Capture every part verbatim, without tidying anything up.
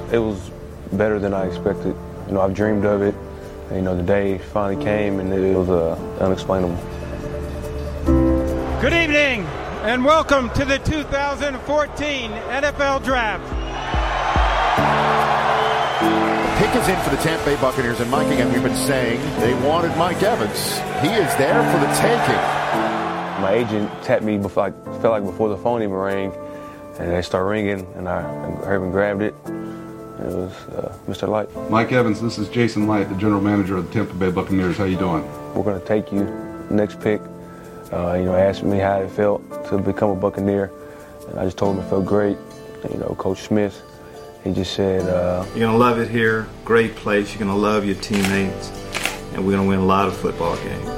it was better than I expected. You know, I've dreamed of it. And, you know, the day finally came, and it was uh, unexplainable. Good evening, and welcome to the two thousand fourteen N F L Draft. Pick is in for the Tampa Bay Buccaneers, and Mike, again, we've been saying they wanted Mike Evans. He is there for the taking. My agent tapped me before, like, felt like before the phone even rang, and they started ringing, and I heard him grabbed it. It was uh, Mister Light. Mike Evans, this is Jason Light, the general manager of the Tampa Bay Buccaneers. How you doing? We're going to take you next pick. Uh, you know, asked me how it felt to become a Buccaneer, and I just told him it felt great. And, you know, Coach Smith, he just said, uh, you're going to love it here, great place, you're going to love your teammates, and we're going to win a lot of football games.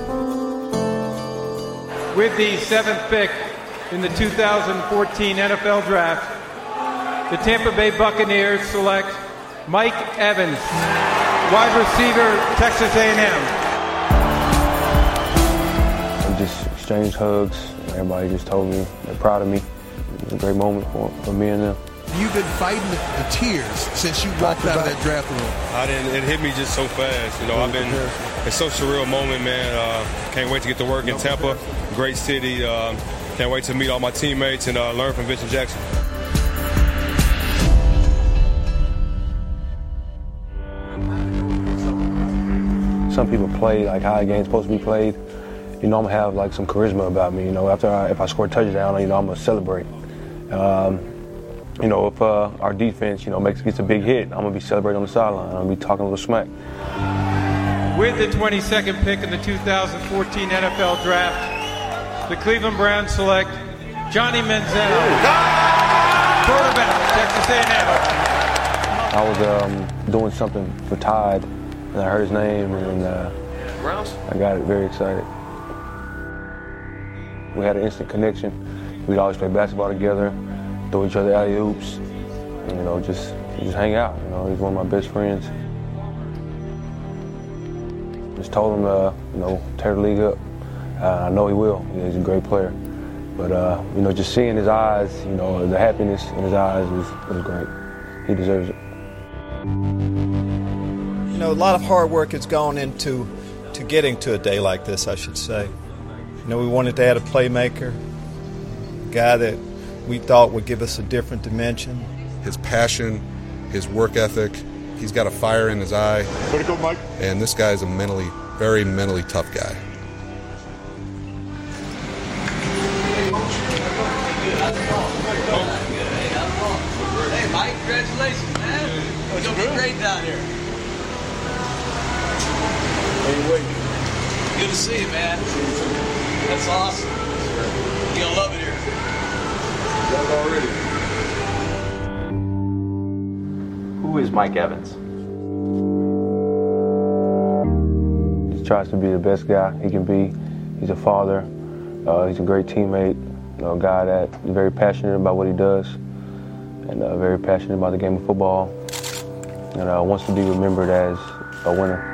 With the seventh pick in the two thousand fourteen N F L Draft, the Tampa Bay Buccaneers select Mike Evans, wide receiver, Texas A and M. We just exchanged hugs. Everybody just told me they're proud of me. It was a great moment for, for me and them. You've been fighting the, the tears since you walked out of that draft room. I didn't. It hit me just so fast. You know, I've been. It's such a surreal moment, man. Uh, can't wait to get to work in Tampa. Great city. Uh, can't wait to meet all my teammates and uh, learn from Vincent Jackson. Some people play like how a game's supposed to be played. You know, I'm gonna have like some charisma about me. You know, after I, if I score a touchdown, you know, I'm gonna celebrate. Um, you know, if uh, our defense, you know, makes gets a big hit, I'm gonna be celebrating on the sideline. I'm gonna be talking a little smack. With the twenty-second pick in the two thousand fourteen N F L Draft, the Cleveland Browns select Johnny Manziel, quarterback, Texas A and M. I was um, doing something for Tide, and I heard his name, and uh, I got very excited. We had an instant connection. We'd always play basketball together, throw each other alley-oops, and, you know, just just hang out. You know, he's one of my best friends. Just told him, uh, you know, tear the league up. Uh, I know he will. He's a great player. But, uh, you know, just seeing his eyes, you know, the happiness in his eyes was, was great. He deserves it. You know, a lot of hard work has gone into to getting to a day like this, I should say. You know, we wanted to add a playmaker, a guy that we thought would give us a different dimension. His passion, his work ethic, he's got a fire in his eye. Way to go, Mike. And this guy's a mentally, very mentally tough guy. Hey, Mike, congratulations, man. You're going to be great down here. Hey, wait. Good to see you, man. That's awesome. You're going to love it here. Already. Who is Mike Evans? He tries to be the best guy he can be. He's a father. Uh, he's a great teammate. You know, a guy that is very passionate about what he does, and uh, very passionate about the game of football, and uh, wants to be remembered as a winner.